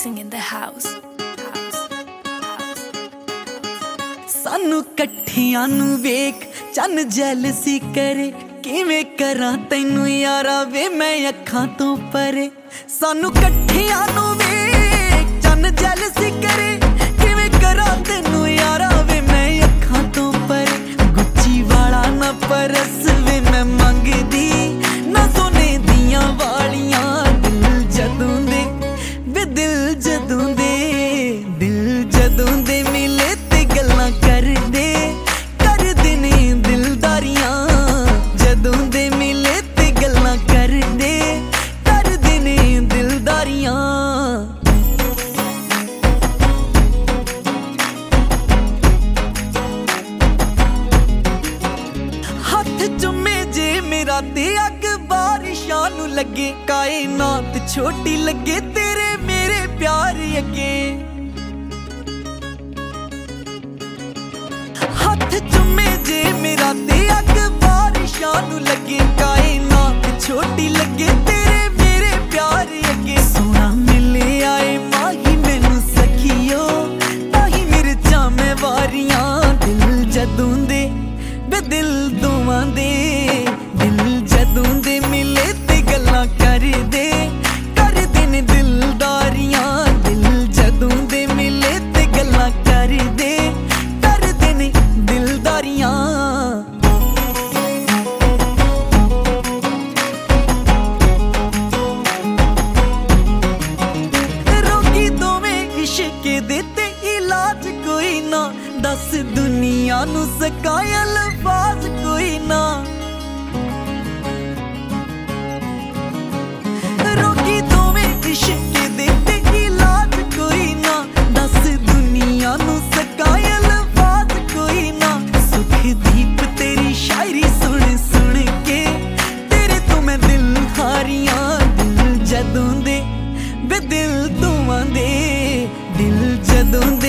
mixing in the house. सानू कट्ठियां नू वेख चन जैलसी करे किवें करां तैनू यारा वे मैं अखां तो परे। सानू कट्ठियां नू वेख चन जैलसी करे किवें करां तैनू यारा वे मैं अखां तो परे। गुच्ची वाला ना परस वे मैं मंगदी ना सोने दियां वालियां दिल जदों दे वे दिल जदों दे मिले ते गल्लां कर दे ने दिलदारियां जदों दे मिले ते गल्लां कर दे ने दिलदारियां। हथ चुमे जे मेरा ते अग बारिशां नू लगे कायनात छोटी लगे तेरे मेरे प्यार अगे। हथ चुमे जे मेरा ते अग बारिशां नू लगे कायनात छोटी लगे तेरे मेरे प्यार अगे। सोना मिले आए माही मैनू सखियो ताही मिर्चां मैं वारियां दिल जदों दे वे दिल दोवां दे दिल जदों दे मिले ते गल्लां कर दे ने दिलदारियां दिल जदों दे मिले ते गल्लां कर दे ने दिलदारियां। रोगी दोवें इश्क दे ते इलाज कोई ना दस दुनिया नू सकाए अल्फाज कोई ना। रोगी दोवें इश्क दे ते इलाज कोई ना दस दुनिया नू सकाए अल्फाज कोई ना। सुख दीप तेरी शायरी सुन सुन के तेरे तो मैं दिल हारियां दिल जदों दे वे दिल दोवां दे दिल जदों दे